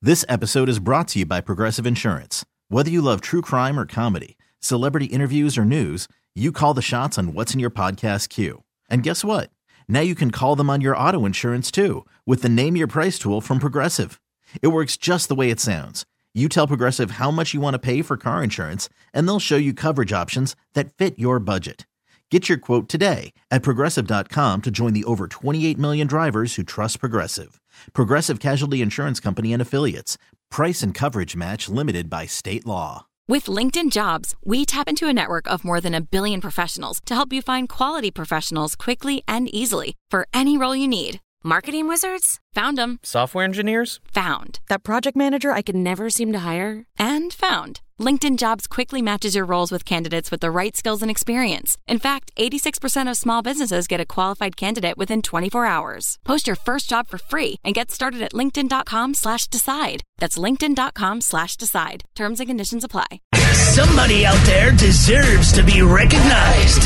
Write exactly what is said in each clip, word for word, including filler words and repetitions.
This episode is brought to you by Progressive Insurance. Whether you love true crime or comedy, celebrity interviews or news, you call the shots on what's in your podcast queue. And guess what? Now you can call them on your auto insurance too with the Name Your Price tool from Progressive. It works just the way it sounds. You tell Progressive how much you want to pay for car insurance, and they'll show you coverage options that fit your budget. Get your quote today at Progressive dot com to join the over twenty-eight million drivers who trust Progressive. Progressive Casualty Insurance Company and Affiliates. Price and coverage match limited by state law. With LinkedIn Jobs, we tap into a network of more than a billion professionals to help you find quality professionals quickly and easily for any role you need. Marketing wizards? Found them. Software engineers? Found. That project manager I could never seem to hire? And found. LinkedIn Jobs quickly matches your roles with candidates with the right skills and experience. In fact, eighty-six percent of small businesses get a qualified candidate within twenty-four hours. Post your first job for free and get started at linkedin.com slash decide. That's linkedin.com slash decide. Terms and conditions apply. Somebody out there deserves to be recognized.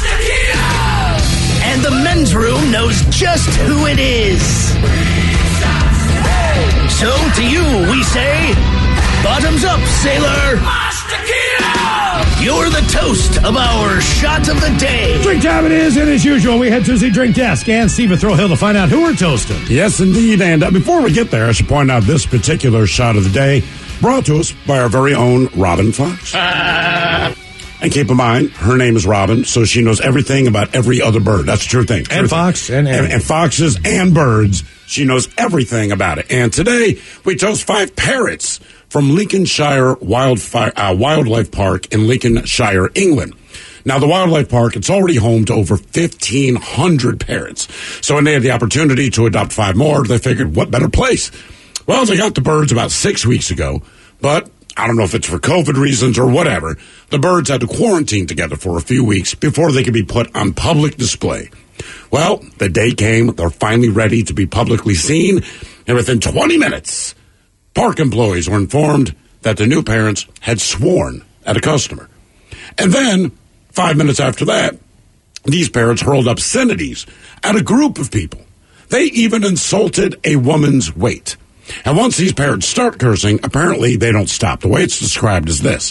And the men's room knows just who it is. So to you, we say, bottoms up, sailor. You're the toast of our shot of the day. Drink time it is, and as usual, we head to the drink desk and Steve at Thrill Hill to find out who we're toasting. Yes, indeed. And uh, before we get there, I should point out this particular shot of the day brought to us by our very own Robin Fox. And keep in mind, her name is Robin, so she knows everything about every other bird. That's a true thing. True and thing. fox. And, and, and foxes and birds. She knows everything about it. And today, we chose five parrots from Lincolnshire Wildfire, uh, Wildlife Park in Lincolnshire, England. Now, the Wildlife Park, it's already home to over fifteen hundred parrots. So when they had the opportunity to adopt five more, they figured, what better place? Well, they got the birds about six weeks ago, but I don't know if it's for COVID reasons or whatever. The birds had to quarantine together for a few weeks before they could be put on public display. Well, the day came. They're finally ready to be publicly seen. And within twenty minutes, park employees were informed that the new parents had sworn at a customer. And then, five minutes after that, these parents hurled obscenities at a group of people. They even insulted a woman's weight. And once these parrots start cursing, apparently they don't stop. The way it's described is this.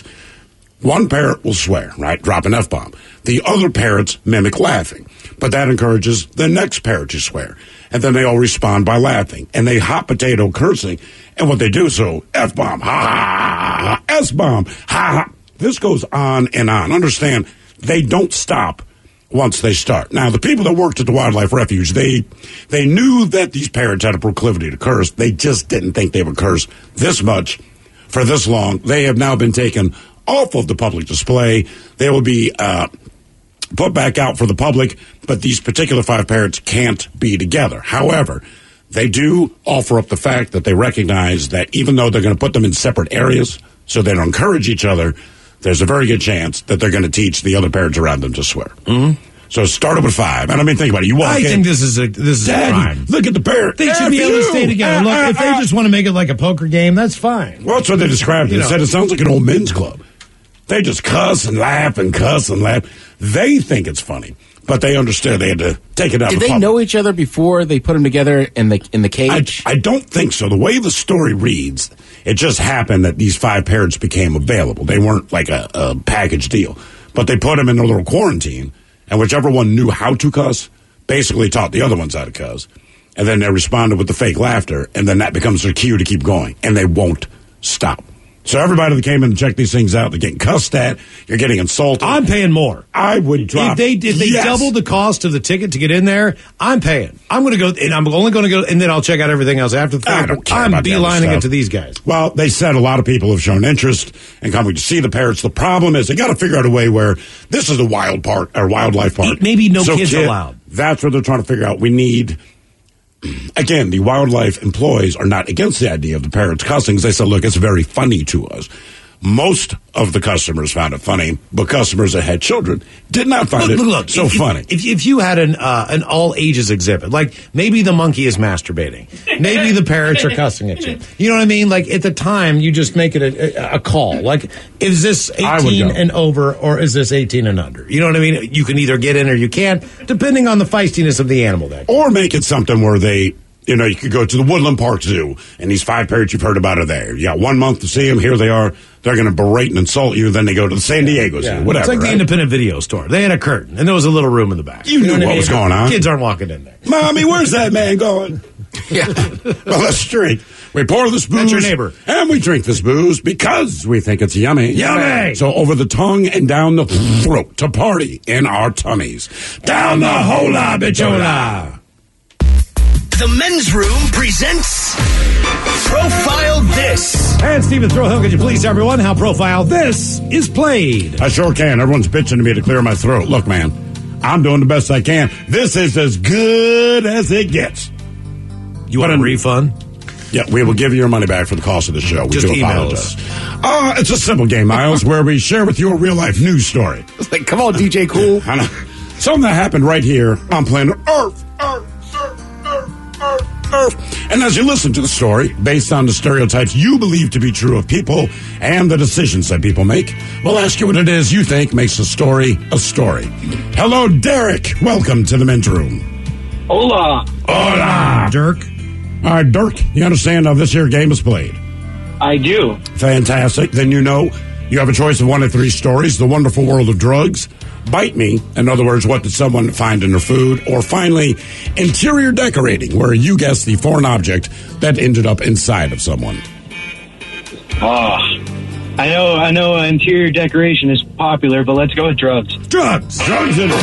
One parrot will swear, right? Drop an F-bomb. The other parrots mimic laughing. But that encourages the next parrot to swear. And then they all respond by laughing. And they hot potato cursing. And what they do so, F-bomb, ha, ha, ha, ha, S-bomb, ha, ha. This goes on and on. Understand, they don't stop once they start. Now, the people that worked at the Wildlife Refuge, they they knew that these parrots had a proclivity to curse. They just didn't think they would curse this much for this long. They have now been taken off of the public display. They will be uh, put back out for the public, but these particular five parrots can't be together. However, they do offer up the fact that they recognize that even though they're going to put them in separate areas so they don't encourage each other, there's a very good chance that they're going to teach the other parents around them to swear. Mm-hmm. So it started with five. And I mean, think about it. You walk I in. think this is a this is Daddy, a crime. Look at the parrot. They should be able to stay together. Look, if they just want to make it like a poker game, that's fine. Well, that's what they described it. You They know. said it sounds like an old men's club. They just cuss and laugh and cuss and laugh. They think it's funny, but they understand they had to take it out Did of they public. know each other before they put them together in the in the cage? I, I don't think so. The way the story reads, it just happened that these five parrots became available. They weren't like a, a package deal, but they put them in a little quarantine, and whichever one knew how to cuss basically taught the other ones how to cuss, and then they responded with the fake laughter, and then that becomes their cue to keep going, and they won't stop. So everybody that came in and checked these things out, they're getting cussed at, you're getting insulted. I'm paying more. I would drop. If they if they yes. double the cost of the ticket to get in there, I'm paying. I'm going to go, and I'm only going to go, and then I'll check out everything else after the fact. I don't care I'm about the other beelining stuff. it to these guys. Well, they said a lot of people have shown interest in coming to see the parrots. The problem is they got to figure out a way where this is a wild park or wildlife park. Maybe no So kids kid- allowed. That's what they're trying to figure out. We need. Again, the wildlife employees are not against the idea of the parrots cussing. They said, look, it's very funny to us. Most of the customers found it funny, but customers that had children did not find Look, it look, look, so if, funny. If, if you had an uh, an all ages exhibit, like maybe the monkey is masturbating, maybe the parrots are cussing at you. You know what I mean? Like at the time, you just make it a, a call. Like, is this eighteen and over, or is this eighteen and under? You know what I mean? You can either get in or you can't, depending on the feistiness of the animal. That Or make it something where they You know, you could go to the Woodland Park Zoo, and these five parrots you've heard about are there. You got one month to see them. Here they are. They're going to berate and insult you. Then they go to the San Diego Zoo, Yeah. whatever. It's like right? the independent video store. They had a curtain, and there was a little room in the back. You, you knew what, what I mean? was going on. Kids aren't walking in there. Mommy, where's that man going? Yeah. Well, let's drink. We pour this booze. That's your neighbor. And we drink this booze because we think it's yummy. Yummy! So over the tongue and down the throat to party in our tummies. Down the hola, bichola. The Men's Room presents Profile This. And Stephen Throwhill, could you please tell everyone how Profile This is played? I sure can. Everyone's bitching to me to clear my throat. Look, man, I'm doing the best I can. This is as good as it gets. You want a refund? Yeah, we will give you your money back for the cost of the show. We Just do email apologize. Uh, it's a simple game, Miles, where we share with you a real-life news story. It's like, come on, D J Cool. I know. Something that happened right here on planet Earth. Earth, Earth, Earth, Earth, Earth. And as you listen to the story, based on the stereotypes you believe to be true of people and the decisions that people make, we'll ask you what it is you think makes a story a story. Hello, Derek. Welcome to the Men's Room. Hola. Hola. Dirk. All right, Dirk, you understand how this here game is played? I do. Fantastic. Then you know you have a choice of one of three stories. The Wonderful World of Drugs, Bite Me, in other words, what did someone find in their food, or finally, Interior Decorating, where you guess the foreign object that ended up inside of someone. Oh, I know, I know interior decoration is popular, but let's go with drugs. Drugs! Drugs in it.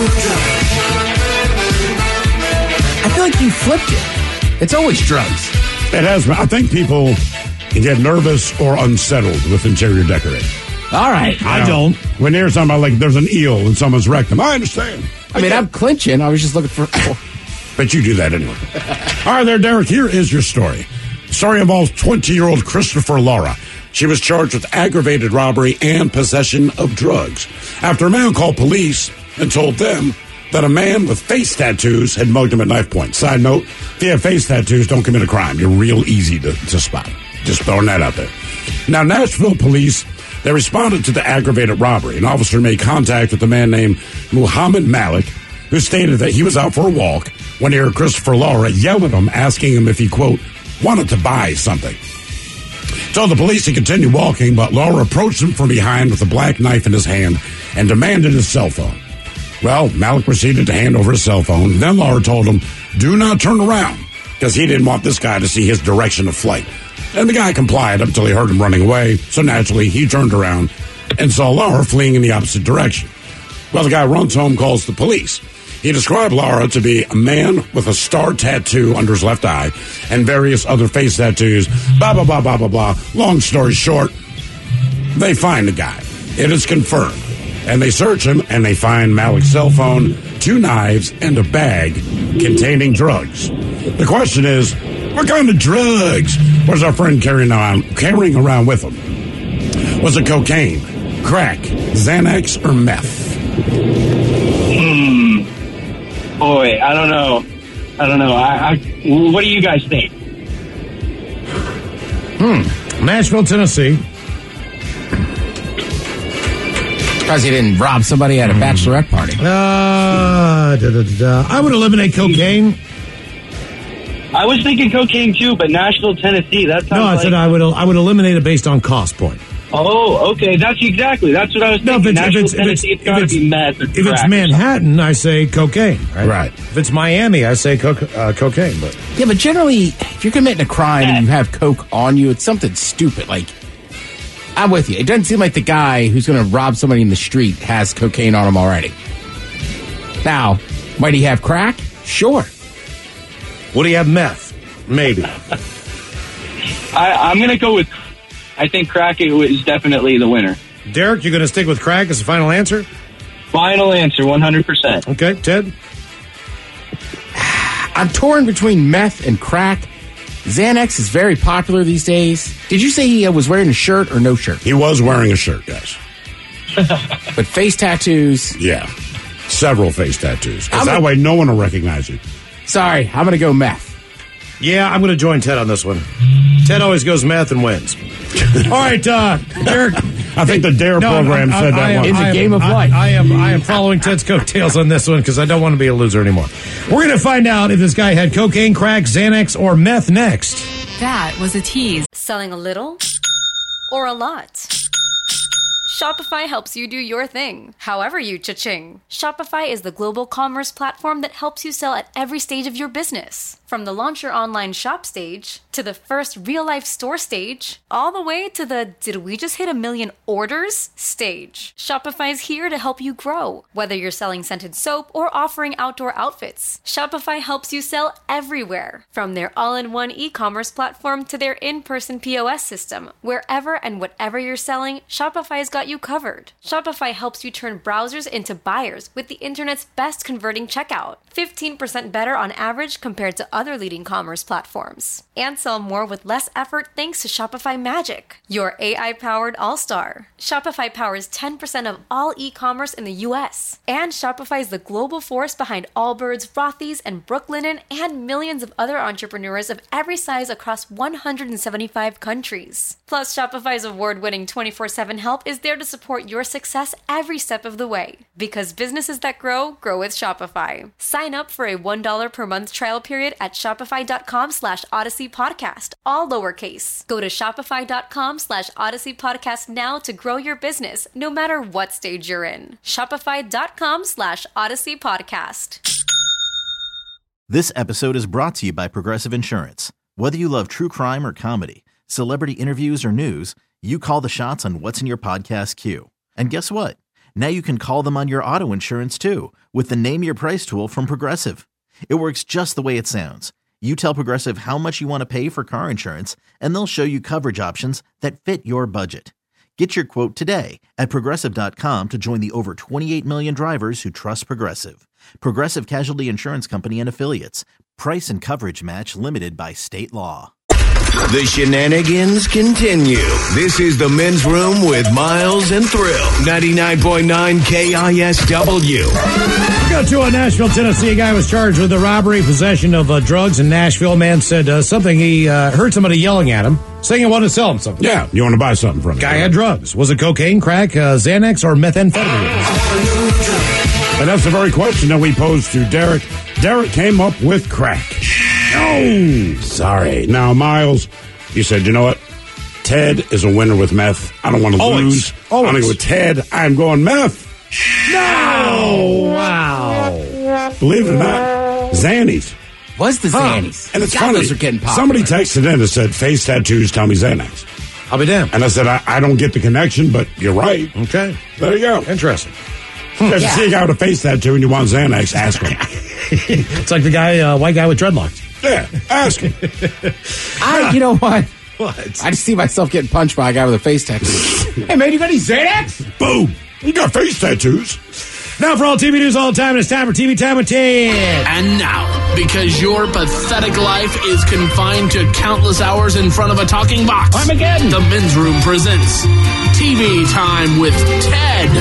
I feel like you flipped it. It's always drugs. It has. I think people get nervous or unsettled with interior decorating. All right. I don't. When there's something like there's an eel in someone's rectum, I understand. I mean, I'm clinching. I was just looking for... But you do that anyway. All right, there, Derek. Here is your story. The story involves twenty-year-old Christopher Lara. She was charged with aggravated robbery and possession of drugs after a man called police and told them that a man with face tattoos had mugged him at knife point. Side note, if you have face tattoos, don't commit a crime. You're real easy to, to spot. Just throwing that out there. Now, Nashville police, they responded to the aggravated robbery. An officer made contact with a man named Muhammad Malik, who stated that he was out for a walk when he heard Christopher Lara yell at him, asking him if he, quote, wanted to buy something. Told the police he continued walking, but Lara approached him from behind with a black knife in his hand and demanded his cell phone. Well, Malik proceeded to hand over his cell phone. Then Lara told him, do not turn around, because he didn't want this guy to see his direction of flight. And the guy complied until he heard him running away. So naturally, he turned around and saw Lara fleeing in the opposite direction. Well, the guy runs home, calls the police. He described Lara to be a man with a star tattoo under his left eye and various other face tattoos. Blah, blah, blah, blah, blah, blah. Long story short, they find the guy. It is confirmed. And they search him, and they find Malik's cell phone, two knives, and a bag containing drugs. The question is, what kind of drugs was our friend carrying around, carrying around with him? Was it cocaine, crack, Xanax, or meth? Hmm. Boy, I don't know. I don't know. I, I, what do you guys think? Hmm. Nashville, Tennessee. Because he didn't rob somebody at a bachelorette party. Uh, da, da, da, da. I would eliminate cocaine. I was thinking cocaine too, but Nashville, Tennessee. That sounds No, I like... said I would. I would eliminate it based on cost point. Oh, okay. That's exactly. That's what I was No, thinking. if it's, Nashville, if it's, if Tennessee, it's, it's got to if it's- be meth or if crack it's or Manhattan, I say cocaine. Right. Right. If it's Miami, I say co- uh, cocaine. But Yeah, but generally, if you're committing a crime and you have coke on you, it's something stupid. Like, I'm with you. It doesn't seem like the guy who's going to rob somebody in the street has cocaine on him already. Now, might he have crack? Sure. would he have meth? Maybe. I, I'm going to go with. I think crack is definitely the winner. Derek, you're going to stick with crack as the final answer? Final answer, one hundred percent. Okay, Ted? I'm torn between meth and crack. Xanax is very popular these days. Did you say he uh, was wearing a shirt or no shirt? He was wearing a shirt, yes. But face tattoos. Yeah. Several face tattoos. Because I'm that a- way no one will recognize you. Sorry, I'm going to go meth. Yeah, I'm going to join Ted on this one. Ted always goes meth and wins. All right, uh, Derek. I I think the DARE No, program I'm- said I- that I am- one. In the I am- game of I- life. I am I am following Ted's coattails on this one because I don't want to be a loser anymore. We're going to find out if this guy had cocaine, crack, Xanax, or meth next. That was a tease. Selling a little or a lot? Shopify helps you do your thing, however you cha-ching. Shopify is the global commerce platform that helps you sell at every stage of your business. From the launch your online shop stage, to the first real-life store stage, all the way to the did we just hit a million orders stage. Shopify's here to help you grow. Whether you're selling scented soap or offering outdoor outfits, Shopify helps you sell everywhere. From their all-in-one e-commerce platform to their in-person P O S system, wherever and whatever you're selling, Shopify's got you covered. Shopify helps you turn browsers into buyers with the internet's best converting checkout. fifteen percent better on average compared to other leading commerce platforms. And sell more with less effort thanks to Shopify Magic, your A I-powered all-star. Shopify powers ten percent of all e-commerce in the U S. And Shopify is the global force behind Allbirds, Rothy's, and Brooklinen, and millions of other entrepreneurs of every size across one hundred seventy-five countries. Plus, Shopify's award-winning twenty-four seven help is there to support your success every step of the way. Because businesses that grow, grow with Shopify. Sign up for a one dollar per month trial period at shopify.com slash Odyssey Podcast, all lowercase. Go to shopify.com slash Odyssey Podcast now to grow your business, no matter what stage you're in. Shopify.com slash Odyssey Podcast. This episode is brought to you by Progressive Insurance. Whether you love true crime or comedy, celebrity interviews or news, you call the shots on what's in your podcast queue. And guess what? Now you can call them on your auto insurance too with the Name Your Price tool from Progressive. It works just the way it sounds. You tell Progressive how much you want to pay for car insurance, and they'll show you coverage options that fit your budget. Get your quote today at Progressive dot com to join the over twenty-eight million drivers who trust Progressive. Progressive Casualty Insurance Company and Affiliates. Price and coverage match limited by state law. The shenanigans continue. This is the Men's Room with Miles and Thrill. ninety-nine point nine K I S W. Go to uh, Nashville, Tennessee. A guy was charged with the robbery, possession of uh, drugs in Nashville. A man said uh, something. He uh, heard somebody yelling at him, saying he wanted to sell him something. Yeah, you want to buy something from him. Guy had drugs. Was it cocaine, crack, uh, Xanax, or methamphetamine? And that's the very question that we posed to Derek. Derek came up with crack. No! Sorry. Now, Miles, you said, you know what? Ted is a winner with meth. I don't want to Always. lose. Always. I'm going to go with Ted. I'm going meth. No! Wow. Believe it or not, Xannies. Was the Huh. Xannies. And it's God, funny. those are getting popular. Somebody texted in and said, face tattoos tell me Xanax. I'll be damned. And I said, I, I don't get the connection, but you're right. Okay. There you go. Interesting. If you see a guy with a face tattoo and you want Xanax, ask him. It's like the guy, uh, white guy with dreadlocks. Yeah, ask him. I, you know what? What? I just see myself getting punched by a guy with a face tattoo. Hey, man, you got any Xanax? Boom. You got face tattoos. Now for all T V news all the time, it's time for T V Time with Ted. And now, because your pathetic life is confined to countless hours in front of a talking box, Armageddon. the Men's Room presents T V Time with Ted.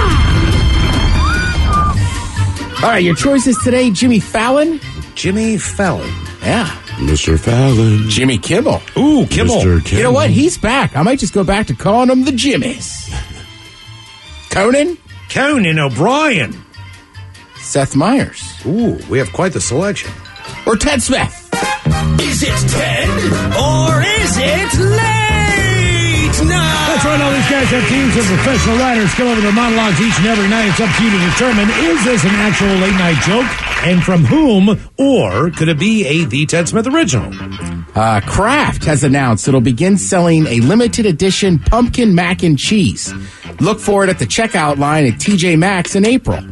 All right, your choices today, Jimmy Fallon. Jimmy Fallon. Yeah. Mister Fallon. Jimmy Kimmel. Ooh, Kimmel. Mister Kimmel. You know what? He's back. I might just go back to calling him the Jimmies. Conan. Conan O'Brien. Seth Meyers. Ooh, we have quite the selection. Or Ted Smith. Is it Ted or is it late night? That's right, all these guys have teams of professional writers come over their monologues each and every night. It's up to you to determine, is this an actual late-night joke? And from whom? Or could it be a The Ted Smith original? Uh, Kraft has announced it'll begin selling a limited edition pumpkin mac and cheese. Look for it at the checkout line at T J Maxx in April.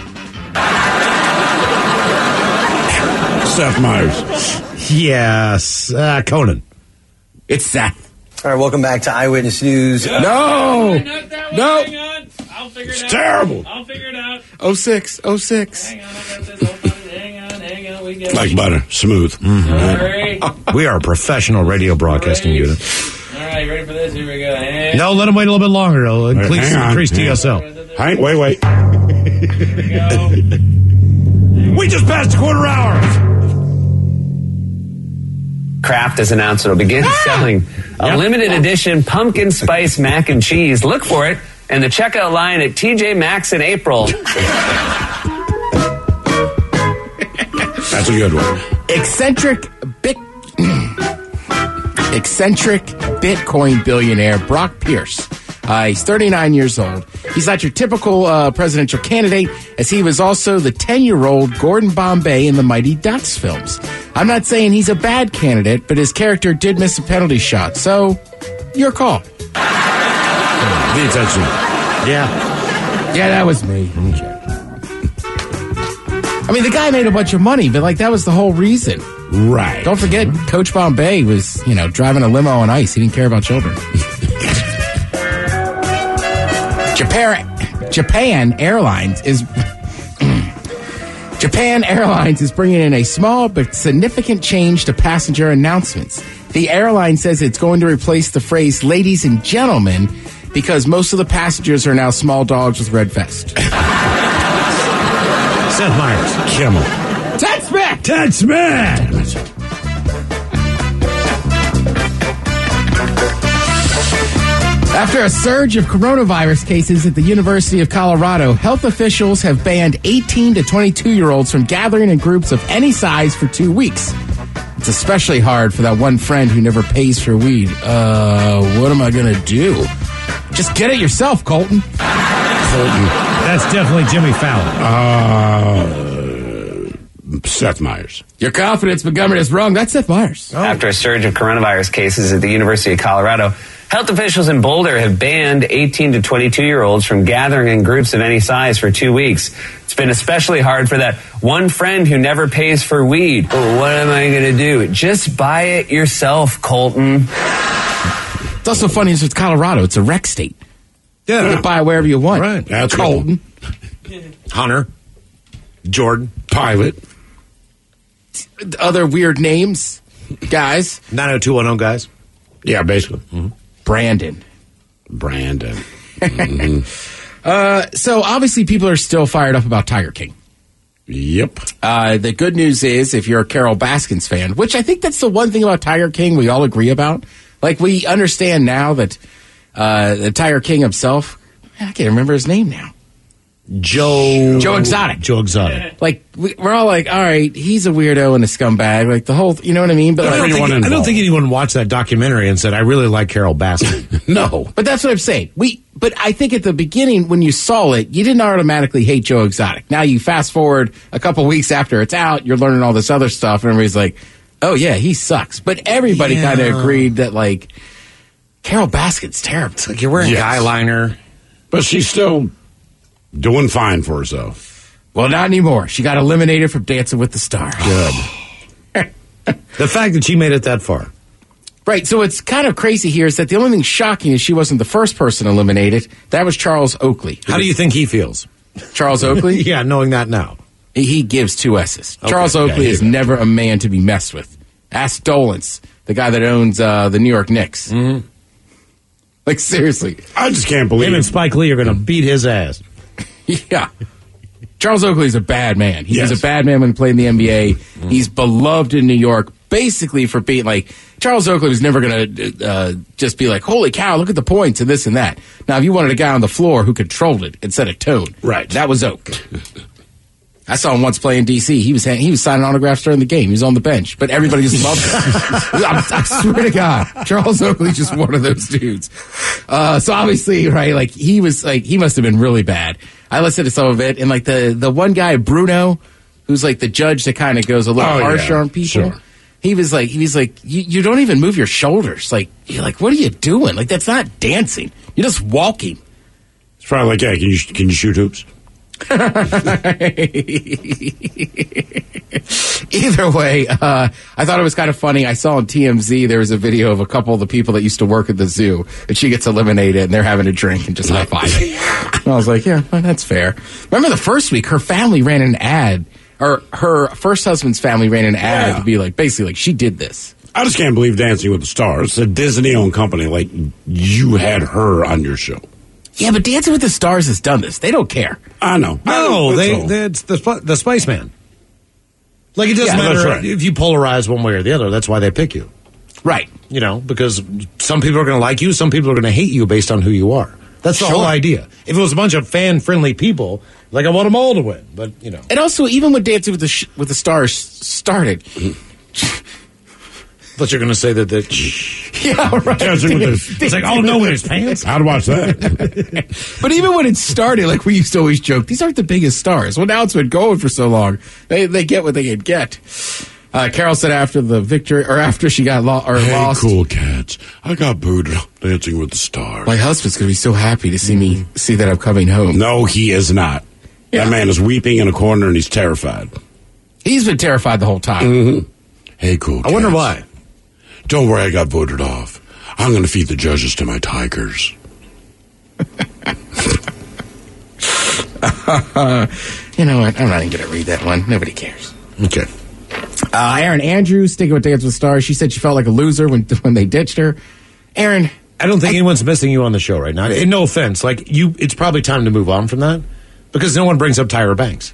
Seth Meyers. Yes, uh, Conan. It's Seth. All right, welcome back to Eyewitness News. No! No! Hang on. I'll figure it It's out. terrible. I'll figure it out. oh six, oh six. Hang on, I got this. Hold on. Hang on, hang on. We get Like butter. Smooth. Sorry. We are a professional radio broadcasting unit. All right, ready for this? Here we go. Hang No, let them wait a little bit longer. It'll increase, hang on, increase hang T S L. Hank, wait, wait. We just passed a quarter hour. Kraft has announced it'll begin selling a Yep. limited edition pumpkin spice mac and cheese. Look for it in the checkout line at T J Maxx in April. That's a good one. Eccentric bit eccentric Bitcoin billionaire Brock Pierce. Uh, he's thirty-nine years old. He's not your typical uh, presidential candidate, as he was also the ten-year-old Gordon Bombay in the Mighty Ducks films. I'm not saying he's a bad candidate, but his character did miss a penalty shot. So, your call. The attention. Yeah. Yeah, that was me. Okay. I mean, the guy made a bunch of money, but like that was the whole reason. Right. Don't forget, Coach Bombay was, you know, driving a limo on ice. He didn't care about children. Japan, Japan Airlines is Japan Airlines is bringing in a small but significant change to passenger announcements. The airline says it's going to replace the phrase "ladies and gentlemen" because most of the passengers are now small dogs with red vests. Seth Meyers. Kimmel. Ted Smith! Ted Smith! After a surge of coronavirus cases at the University of Colorado, health officials have banned eighteen to twenty-two-year-olds from gathering in groups of any size for two weeks. It's especially hard for that one friend who never pays for weed. Uh, what am I going to do? Just get it yourself, Colton. Colton. That's definitely Jimmy Fallon. Uh, Seth Meyers. Your confidence, but government is wrong. That's Seth Meyers. Oh. After a surge of coronavirus cases at the University of Colorado, health officials in Boulder have banned eighteen to twenty-two-year-olds from gathering in groups of any size for two weeks. It's been especially hard for that one friend who never pays for weed. Oh, what am I going to do? Just buy it yourself, Colton. It's also funny as it's Colorado. It's a rec state. Yeah. You can buy it wherever you want. Right. That's Colton. Hunter. Jordan. Pilot. Other weird names. Guys. nine oh two one oh guys. Yeah, basically. Mm-hmm. Brandon. Brandon. Mm-hmm. uh, so obviously people are still fired up about Tiger King. Yep. Uh, the good news is if you're a Carol Baskins fan, which I think that's the one thing about Tiger King we all agree about. Like we understand now that uh, the Tiger King himself, I can't remember his name now. Joe. Joe Exotic. Joe Exotic. Like we, we're all like, all right, he's a weirdo and a scumbag. Like the whole, you know what I mean? But I like, don't, think, I don't think anyone watched that documentary and said, I really like Carol Baskin. No. But that's what I'm saying. We, but I think at the beginning when you saw it, you didn't automatically hate Joe Exotic. Now you fast forward a couple weeks after it's out, you're learning all this other stuff, and everybody's like, oh yeah, he sucks. But everybody Yeah. kind of agreed that like Carol Baskin's terrible. It's like you're wearing Yes. eyeliner. But she's still doing fine for herself. Well, not anymore. She got eliminated from Dancing with the Stars. Good. The fact that she made it that far. Right. So what's kind of crazy here is that the only thing shocking is she wasn't the first person eliminated. That was Charles Oakley. How do you think he feels? Charles Oakley? Yeah, knowing that now. He- He gives two S's. Okay. Charles Yeah, Oakley he is does. never a man to be messed with. Ask Dolans, the guy that owns uh, the New York Knicks. Mm-hmm. Like, seriously. I just can't believe Him and Spike Lee are going to beat his ass. Yeah. Charles Oakley is a bad man. He Yes. was a bad man when he played in the N B A. He's beloved in New York, basically for being like, Charles Oakley was never going to uh, just be like, holy cow, look at the points and this and that. Now, if you wanted a guy on the floor who controlled it and set a tone, Right. that was Oak. I saw him once play in D C. He was he was signing autographs during the game. He was on the bench, but everybody just loved him. I, I swear to God, Charles Oakley's just one of those dudes. Uh, so obviously, right, like he was like he must have been really bad. I listened to some of it, and like the the one guy Bruno, who's like the judge that kind of goes a little Oh, harsher yeah. on people. Sure. He was like he was like you, you don't even move your shoulders. Like you're like what are you doing? Like that's not dancing. You're just walking. It's probably like, hey, can you can you shoot hoops? Either way, uh, I thought it was kind of funny. I saw on T M Z there was a video of a couple of the people that used to work at the zoo, and she gets eliminated, and they're having a drink and just high fiving. And I was like, yeah, well, that's fair. Remember the first week, her family ran an ad, or her first husband's family ran an ad Yeah. to be like, basically, like she did this. I just can't believe Dancing with the Stars. It's a Disney-owned company. Like, you had her on your show. Yeah, but Dancing with the Stars has done this. They don't care. I know. No, That's they, all. they it's the the Spice Man. Like it doesn't Yeah, that's matter right. if you polarize one way or the other. That's why they pick you. Right. You know, because some people are going to like you, some people are going to hate you based on who you are. That's the Sure. whole idea. If it was a bunch of fan-friendly people, like I want them all to win, but you know. And also, even when Dancing with the sh- with the Stars started, But you're going to say that the yeah, right. Dancing with the- it's like, oh no, in his pants. I'd watch that. But even when it started, like we used to always joke, these aren't the biggest stars. Well, now it's been going for so long, they they get what they can get. Uh, Carol said after the victory, or after she got lo- or Hey, lost, cool cats. I got booed on Dancing with the Stars. my husband's gonna be so happy to see me see that I'm coming home. No, he is not. Yeah. That man is weeping in a corner and he's terrified. He's been terrified the whole time. Mm-hmm. Hey, cool I wonder cats. why. Don't worry, I got voted off. I'm going to feed the judges to my tigers. uh, you know what? I'm not even gonna read that one. Nobody cares. Okay. Uh, Aaron Andrews, sticking with Dance with the Stars. She said she felt like a loser when when they ditched her. Aaron, I don't think anyone's missing you on the show right now. And no offense, like you, it's probably time to move on from that because no one brings up Tyra Banks.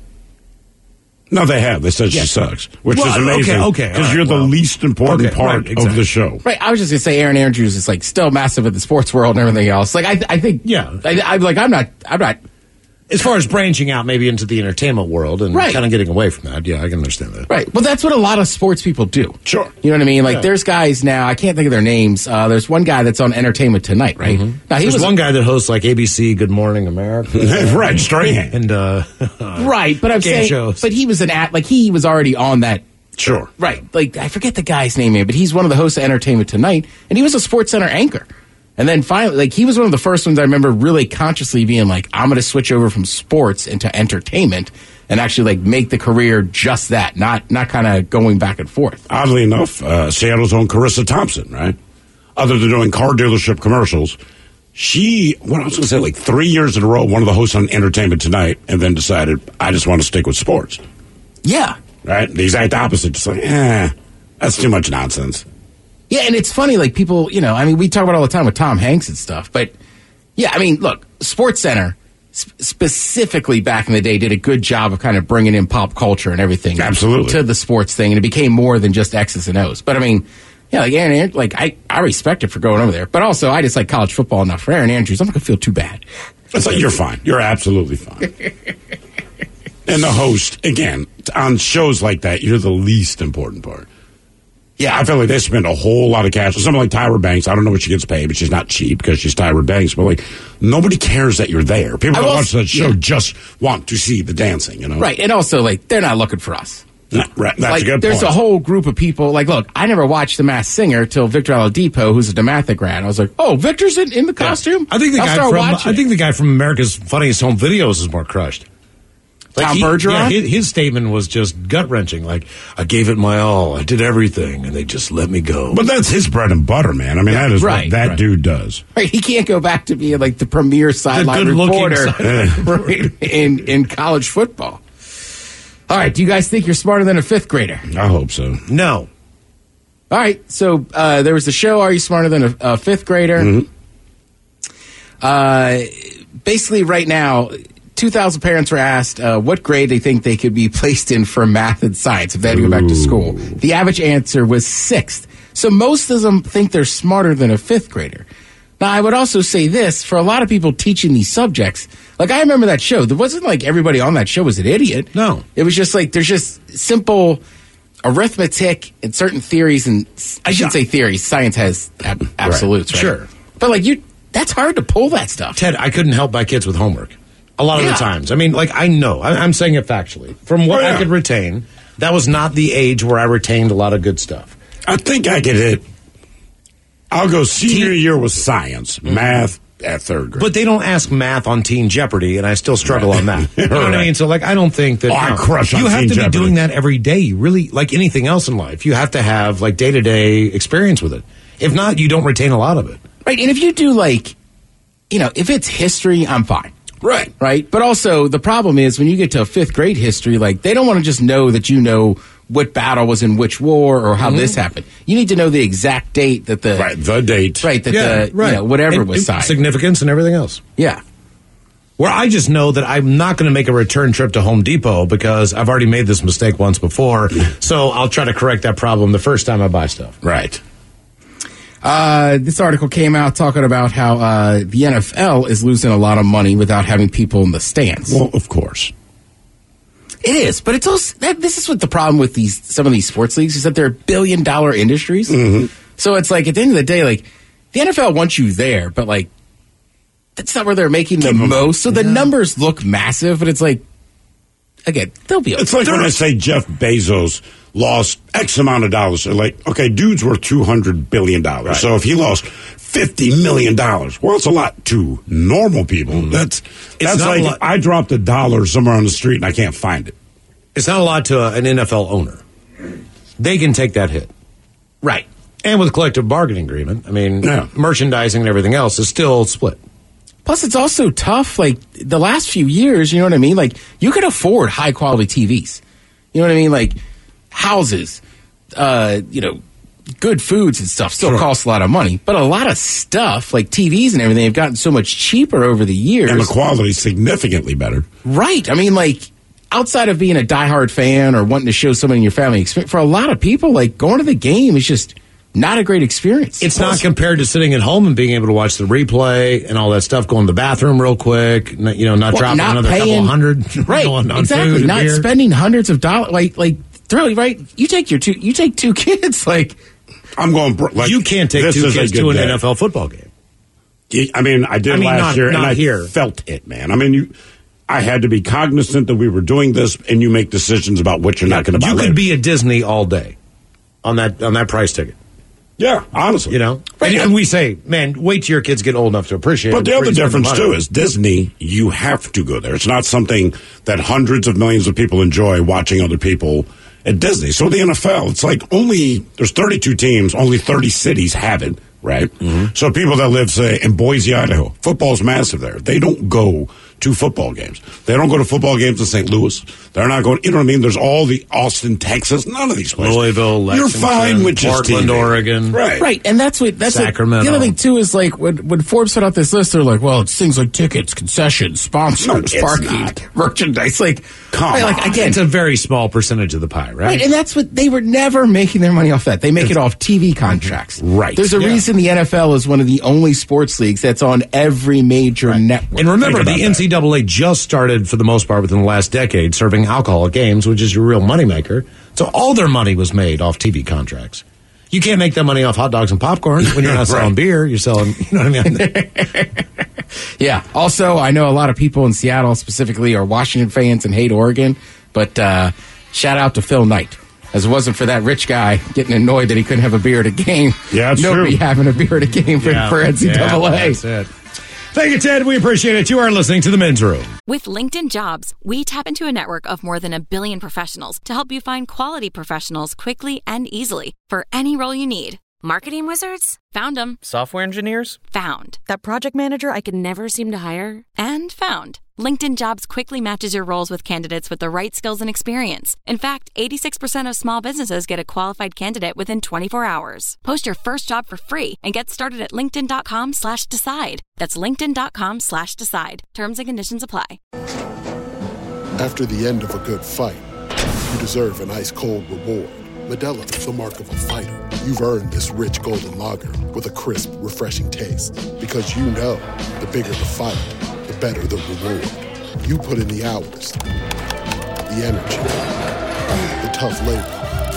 No, they have. They said Yes. she sucks, which Well, is amazing. okay, okay, Because all right, you're the well. least important Okay, part right, exactly. of the show. right? I was just gonna say Aaron Andrews is like still massive in the sports world and everything else. Like I, I think, Yeah. I, I'm like I'm not, I'm not. As far as branching out maybe into the entertainment world and Right. kind of getting away from that, yeah, I can understand that. Right. Well, that's what a lot of sports people do. Sure. You know what I mean? Like, Yeah. there's guys now, I can't think of their names. Uh, there's one guy that's on Entertainment Tonight, right? Mm-hmm. Now, he There's was one guy that hosts like A B C Good Morning America. Right, Strahan. And, uh, right, but I'm game saying, shows. but he was an at, like, he was already on that. Sure. Right. Like, I forget the guy's name here, but he's one of the hosts of Entertainment Tonight, and he was a Sports Center anchor. And then finally, like, he was one of the first ones I remember really consciously being like, I'm going to switch over from sports into entertainment and actually, like, make the career just that, not not kind of going back and forth. Oddly enough, uh, Seattle's own Carissa Thompson, right? Other than doing car dealership commercials, she, what I was going to say, like three years in a row, one of the hosts on Entertainment Tonight, and then decided, I just want to stick with sports. Yeah. Right? The exact opposite. Just like, eh, that's too much nonsense. Yeah, and it's funny, like, people, you know, I mean, we talk about it all the time with Tom Hanks and stuff, but, yeah, I mean, look, Sports Center, sp- specifically back in the day, did a good job of kind of bringing in pop culture and everything. Absolutely. To the sports thing, and it became more than just X's and O's. But, I mean, yeah, like, Aaron, Aaron like, I, I respect it for going over there, but also, I just like college football enough. For Aaron Andrews, I'm not going to feel too bad. It's like, you're fine. You're absolutely fine. And the host, again, on shows like that, you're the least important part. Yeah, I feel like they spend a whole lot of cash. Someone like Tyra Banks, I don't know what she gets paid, but she's not cheap because she's Tyra Banks. But like, nobody cares that you're there. People I that will- watch that show yeah. just want to see the dancing, you know? Right, and also, like, they're not looking for us. No, right, that's like, a good there's point. a whole group of people. Like, look, I never watched The Masked Singer till Victor Oladipo, who's a DeMatha grad. I was like, oh, Victor's in, in the costume. I think the I'll guy start from watching I it. think the guy from America's Funniest Home Videos is more crushed. Tom he- Bergeron? Yeah, his, his statement was just gut wrenching. Like, I gave it my all, I did everything, and they just let me go. But that's his bread and butter, man. I mean, that is right, what that right. dude does. Right, he can't go back to being like the premier sideline good-looking reporter sideline right, in in college football. All right, do you guys think you're smarter than a fifth grader? I hope so. No. All right, so uh, there was the show, Are You Smarter Than a, a Fifth Grader? Mm-hmm. Uh, basically, right now, two thousand parents were asked uh, what grade they think they could be placed in for math and science if they had to go back to school. The average answer was sixth. So most of them think they're smarter than a fifth grader. Now, I would also say this, for a lot of people teaching these subjects, like I remember that show, there wasn't like everybody on that show was an idiot. No. It was just like, there's just simple arithmetic and certain theories, and I shouldn't say theories, science has ab- absolutes, right? Sure. But like you, that's hard to pull that stuff. Ted, I couldn't help my kids with homework. A lot of Yeah. the times. I mean, like, I know. I, I'm saying it factually. From what Oh, yeah. I could retain, that was not the age where I retained a lot of good stuff. I think I could hit. I'll go senior year with science, math at third grade. But they don't ask math on Teen Jeopardy, and I still struggle on that. You know what I Right. mean? So, like, I don't think that. Oh, I no. crush on You have Teen to Jeopardy. be doing that every day. You really, like anything else in life, you have to have, like, day to day experience with it. If not, you don't retain a lot of it. Right. And if you do like, you know, if it's history, I'm fine. right. Right. But also the problem is when you get to fifth grade history, like they don't want to just know that you know what battle was in which war or how this happened. You need to know the exact date that the Right, the date. right that the you know, whatever And- was and signed. significance and everything else. Yeah. Where I just know that I'm not going to make a return trip to Home Depot because I've already made this mistake once before. So I'll try to correct that problem the first time I buy stuff. Right. Uh, this article came out talking about how uh, the N F L is losing a lot of money without having people in the stands. Well, of course. It is, but it's also that, this is what the problem with these some of these sports leagues is that they're billion dollar industries. Mm-hmm. So it's like at the end of the day, like the N F L wants you there, but like that's not where they're making the most. So the yeah. numbers look massive, but it's like again, they'll be. It's like when I say Jeff Bezos lost X amount of dollars. They're like, okay, dude's worth two hundred billion dollars. Right. So if he lost fifty million dollars, well, it's a lot to normal people. Mm-hmm. That's that's like if I dropped a dollar somewhere on the street and I can't find it. It's not a lot to a, an N F L owner. They can take that hit. Right. And with a collective bargaining agreement, I mean, yeah. merchandising and everything else is still split. Plus, it's also tough. Like, the last few years, you know what I mean? Like, you could afford high-quality T Vs. You know what I mean? Like, houses, uh, you know, good foods and stuff still sure. cost a lot of money. But a lot of stuff, like T Vs and everything, have gotten so much cheaper over the years. And the quality's significantly better. Right. I mean, like, outside of being a diehard fan or wanting to show someone in your family experience, for a lot of people, like, going to the game is just not a great experience. It's not compared to sitting at home and being able to watch the replay and all that stuff, going to the bathroom real quick, you know, not well, dropping not another paying, couple hundred. Right, on, on exactly. Food not spending hundreds of dollars. Like, like, really, right? You take your two, you take two kids, like. I'm going, like. You can't take two kids to an day. N F L football game. I mean, I did I mean, last not, year, not and I here. felt it, man. I mean, you. I had to be cognizant that we were doing this, and you make decisions about what you're yeah, not going to buy. You later. could be at Disney all day on that on that price ticket. Yeah, honestly. You know? Right. And, and we say, man, wait till your kids get old enough to appreciate but it. But the other difference, the too, is Disney, you have to go there. It's not something that hundreds of millions of people enjoy watching other people at Disney. So the N F L, it's like only, there's thirty-two teams, only thirty cities have it, right? Mm-hmm. So people that live, say, in Boise, Idaho, football's massive there. They don't go to football games. They don't go to football games in Saint Louis. They're not going, you know what I mean? There's all the Austin, Texas, none of these places. Louisville, Lexington, you're fine with just Portland, T V. Oregon. Right. Right. And that's what, that's Sacramento. What, the other thing, too, is like when, when Forbes put out this list, they're like, well, it's things like tickets, concessions, sponsors, no, parking, merchandise. Like, come right, on. Like, again, it's a very small percentage of the pie, right? Right. And that's what they were never making their money off that. They make it's, it off T V contracts. Right. There's a yeah. reason the N F L is one of the only sports leagues that's on every major right. network. And remember, the that. N C double A just started, for the most part, within the last decade, serving alcohol at games, which is your real moneymaker. So all their money was made off T V contracts. You can't make that money off hot dogs and popcorn when you're not right. selling beer. You're selling, you know what I mean? Yeah. Also, I know a lot of people in Seattle specifically are Washington fans and hate Oregon, but uh, shout out to Phil Knight. As it wasn't for that rich guy getting annoyed that he couldn't have a beer at a game, yeah, that's nobody true. having a beer at a game for, yeah, for N C double A. Yeah, that's it. Thank you, Ted. We appreciate it. You are listening to The Men's Room. With LinkedIn Jobs, we tap into a network of more than a billion professionals to help you find quality professionals quickly and easily for any role you need. Marketing wizards? Found them. Software engineers? Found. That project manager I could never seem to hire? And found. LinkedIn Jobs quickly matches your roles with candidates with the right skills and experience. In fact, eighty-six percent of small businesses get a qualified candidate within twenty-four hours. Post your first job for free and get started at linkedin.com slash decide. That's linkedin.com slash decide. Terms and conditions apply. After the end of a good fight, you deserve an ice-cold reward. Modelo is the mark of a fighter. You've earned this rich golden lager with a crisp, refreshing taste. Because you know, the bigger the fight, the better the reward. You put in the hours, the energy, the tough labor.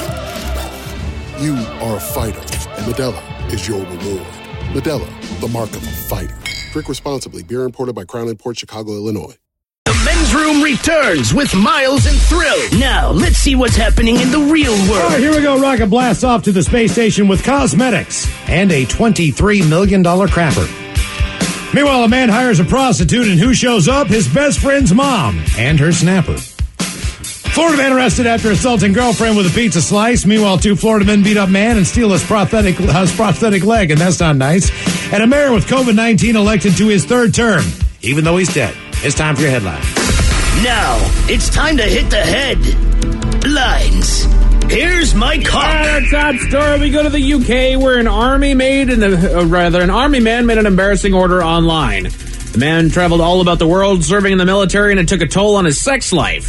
You are a fighter, and Modelo is your reward. Modelo, the mark of a fighter. Drink responsibly. Beer imported by Crown Imports, Chicago, Illinois. The Men's Room returns with Miles and Thrill. Now, let's see what's happening in the real world. All right, here we go. Rocket blast off to the space station with cosmetics and a twenty-three million dollars crapper. Meanwhile, a man hires a prostitute, and who shows up? His best friend's mom and her snapper. Florida man arrested after assaulting girlfriend with a pizza slice. Meanwhile, two Florida men beat up man and steal his prosthetic, his prosthetic leg, and that's not nice. And a mayor with COVID nineteen elected to his third term, even though he's dead. It's time for your headline. Now, it's time to hit the headlines. Here's my call. Our top story. We go to the U K, where an army made, an, uh, rather, an army man made an embarrassing order online. The man traveled all about the world serving in the military, and it took a toll on his sex life.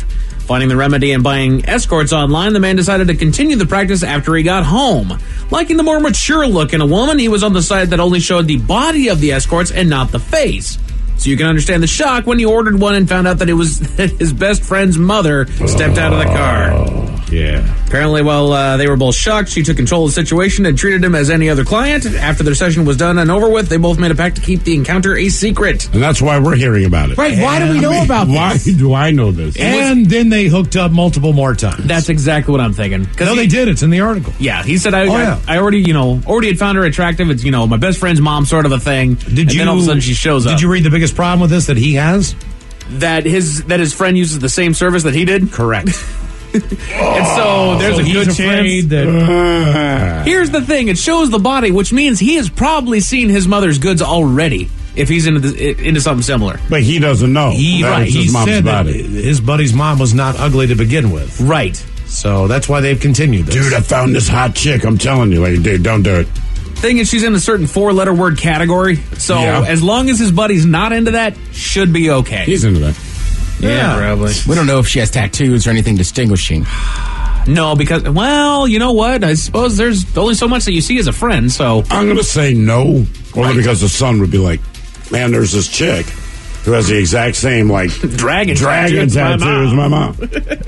Finding the remedy and buying escorts online, the man decided to continue the practice after he got home. Liking the more mature look in a woman, he was on the side that only showed the body of the escorts and not the face. So you can understand the shock when he ordered one and found out that it was that his best friend's mother stepped out of the car. Yeah. Apparently, while uh, they were both shocked, she took control of the situation and treated him as any other client. After their session was done and over with, they both made a pact to keep the encounter a secret. And that's why we're hearing about it. Right, why do we know I mean, about why this? Why do I know this? And then they hooked up multiple more times. That's exactly what I'm thinking. No, he, they did. It's in the article. Yeah, he said, I, Oh, yeah. I I already, you know, already had found her attractive. It's, you know, my best friend's mom sort of a thing. Did and you, then all of a sudden she shows up. Did you read the biggest problem with this that he has? That his, that his friend uses the same service that he did? Correct. And so there's so a he's good afraid chance. that. Here's the thing: it shows the body, which means he has probably seen his mother's goods already. If he's into the, into something similar, But he doesn't know. He, That right, was he his mom's said body. that his buddy's mom was not ugly to begin with. right? So that's why they've continued this. Dude, I found this hot chick. I'm telling you. Like, dude, don't do it. Thing is, she's in a certain four-letter word category. So Yeah. as long as his buddy's not into that, should be okay. He's into that. yeah, probably. We don't know if she has tattoos or anything distinguishing. No, because well, you know what? I suppose there's only so much that you see as a friend. So I'm going to say no, only because the son would be like, man, there's this chick who has the exact same, like, dragon, dragon tattoo tattoo as my mom.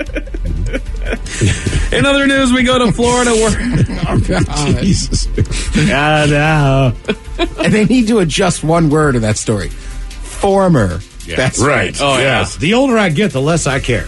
In other news, we go to Florida where Jesus. I know. And they need to adjust one word in that story. Former. Yeah, That's right. Oh, yeah. Yes. The older I get, the less I care.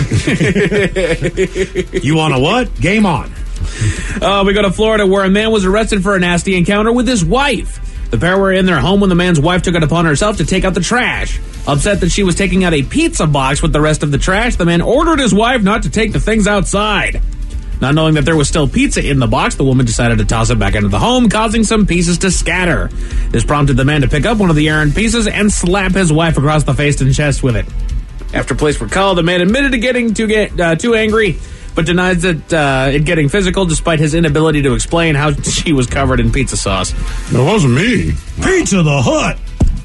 You want a what? Game on. Uh, we go to Florida where a man was arrested for a nasty encounter with his wife. The pair were in their home when the man's wife took it upon herself to take out the trash. Upset that she was taking out a pizza box with the rest of the trash, the man ordered his wife not to take the things outside. Not knowing that there was still pizza in the box, the woman decided to toss it back into the home, causing some pieces to scatter. This prompted the man to pick up one of the errant pieces and slap his wife across the face and chest with it. After police were called, the man admitted to getting too, get, uh, too angry, but denies it, uh, it getting physical despite his inability to explain how she was covered in pizza sauce. It wasn't me. Pizza the Hut.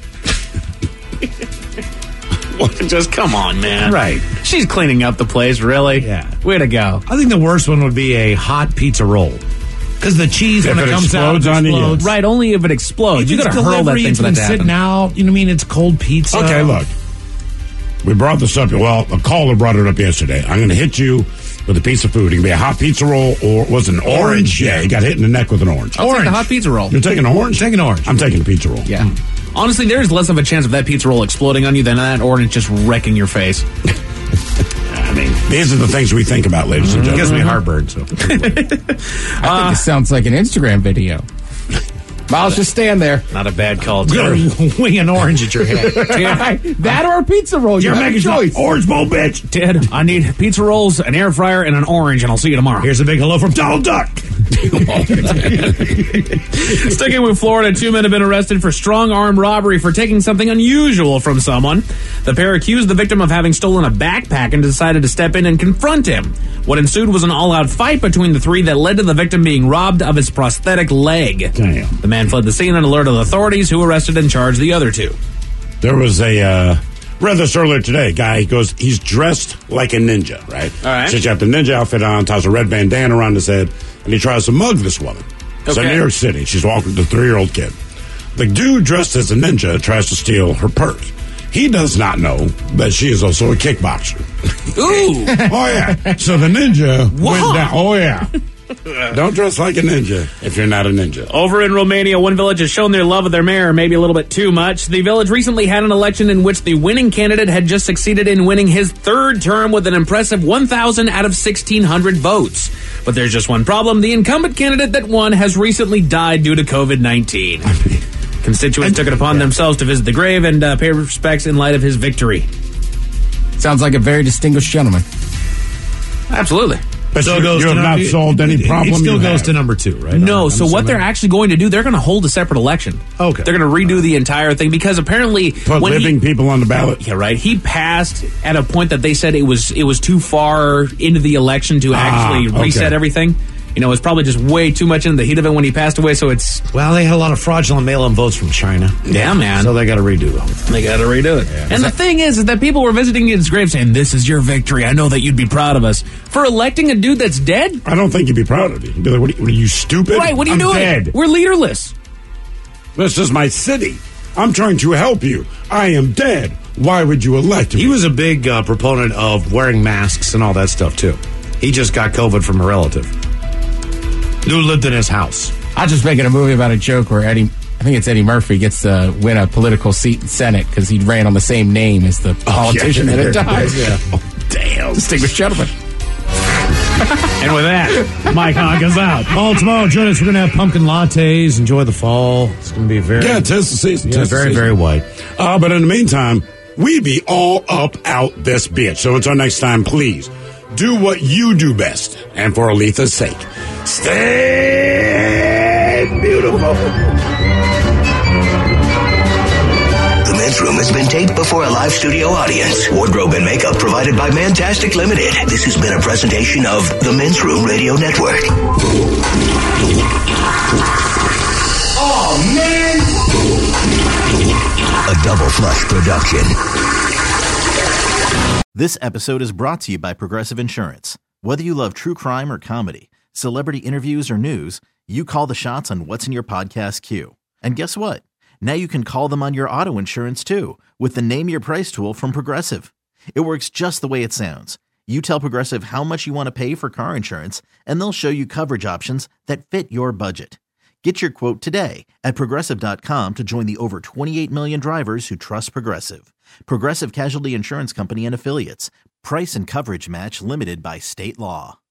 Just come on, man. Right. She's cleaning up the place, really? Yeah. Way to go. I think the worst one would be a hot pizza roll. Because the cheese, If when it, it comes out, it explodes on you, explodes. Right, only if it explodes. If You it's gotta hurl that delivery, thing it's for that been to happen. sitting out. You know what I mean? It's cold pizza. Okay, look. We brought this up. Well, a caller brought it up yesterday. I'm going to hit you with a piece of food. It can be a hot pizza roll or was an orange. Orange, Yeah, yeah. he got hit in the neck with an orange. I'll take Orange. the hot pizza roll. You're taking an orange? Taking orange. I'm taking a pizza roll. Yeah. Honestly, there's less of a chance of that pizza roll exploding on you than that orange just wrecking your face. I mean, these are the things we think about, ladies and It gives gentlemen. me heartburn. So I think this sounds like an Instagram video. Miles, just stand there. Not a bad call, You're Ted. wing an orange at your head. That or a pizza roll. You're You have a making choice. orange bowl, bitch. Ted, I need pizza rolls, an air fryer, and an orange, and I'll see you tomorrow. Here's a big hello from Donald Duck. Sticking with Florida, two men have been arrested for strong arm robbery for taking something unusual from someone. The pair accused the victim of having stolen a backpack and decided to step in and confront him. What ensued was an all-out fight between the three that led to the victim being robbed of his prosthetic leg. Damn. The man fled the scene and alerted authorities, who arrested and charged the other two. There was a, uh, read this earlier today. Guy goes, he's dressed like a ninja, right? All right. So he's got the ninja outfit on, ties a red bandana around his head, and he tries to mug this woman. It's in Okay. New York City. She's walking with a three-year-old kid. The dude dressed as a ninja tries to steal her purse. He does not know that she is also a kickboxer. Ooh! Oh, yeah. So the ninja Wow. went down. Oh, yeah. Don't dress like a ninja if you're not a ninja. Over in Romania, one village has shown their love of their mayor, maybe a little bit too much. The village recently had an election in which the winning candidate had just succeeded in winning his third term with an impressive one thousand out of sixteen hundred votes. But there's just one problem. The incumbent candidate that won has recently died due to COVID nineteen. Constituents took it upon themselves to visit the grave and uh, pay respects in light of his victory. Sounds like a very distinguished gentleman. Absolutely. But So you, it goes you to have num- not solved any it- problem It still you goes have. to number two, right? No, I'm so what assuming. they're actually going to do, they're going to hold a separate election. Okay. They're going to redo the entire thing because apparently Put when living he, people on the ballot. yeah, right. He passed at a point that they said it was it was too far into the election to Ah, actually okay. reset everything. you know, was probably just way too much in the heat of it when he passed away. So it's well, they had a lot of fraudulent mail-in votes from China. Yeah, man. So they got to redo them. They got to redo it. Yeah. And the thing is, is that people were visiting his grave saying, "This is your victory. I know that you'd be proud of us for electing a dude that's dead." I don't think you'd be proud of me. You'd be like, "What are you, what are you stupid? Right? What are you I'm doing? Dead. We're leaderless. This is my city. I'm trying to help you. I am dead. Why would you elect me?" He was a big uh, proponent of wearing masks and all that stuff, too. He just got COVID from a relative who lived in his house. I was just making a movie about a joke where Eddie, I think it's Eddie Murphy, gets to win a political seat in Senate because he ran on the same name as the politician oh, yeah, that had died. Yeah. Oh, damn. Distinguished gentleman. And with that, Mike Honk is out. Oh, tomorrow, join us. We're going to have pumpkin lattes. Enjoy the fall. It's going to be very... Yeah, tis the season. Yeah, tis very, the season. very white. Uh, but in the meantime, we be all up out this bitch. So until next time, please, do what you do best. And for Aletha's sake, stay beautiful. The Men's Room has been taped before a live studio audience. Wardrobe and makeup provided by Mantastic Limited. This has been a presentation of the Men's Room Radio Network. Oh, man! A Double Flush production. This episode is brought to you by Progressive Insurance. Whether you love true crime or comedy, celebrity interviews or news, you call the shots on what's in your podcast queue. And guess what? Now you can call them on your auto insurance too with the Name Your Price tool from Progressive. It works just the way it sounds. You tell Progressive how much you want to pay for car insurance, and they'll show you coverage options that fit your budget. Get your quote today at Progressive dot com to join the over twenty-eight million drivers who trust Progressive. Progressive Casualty Insurance Company and Affiliates. Price and coverage match limited by state law.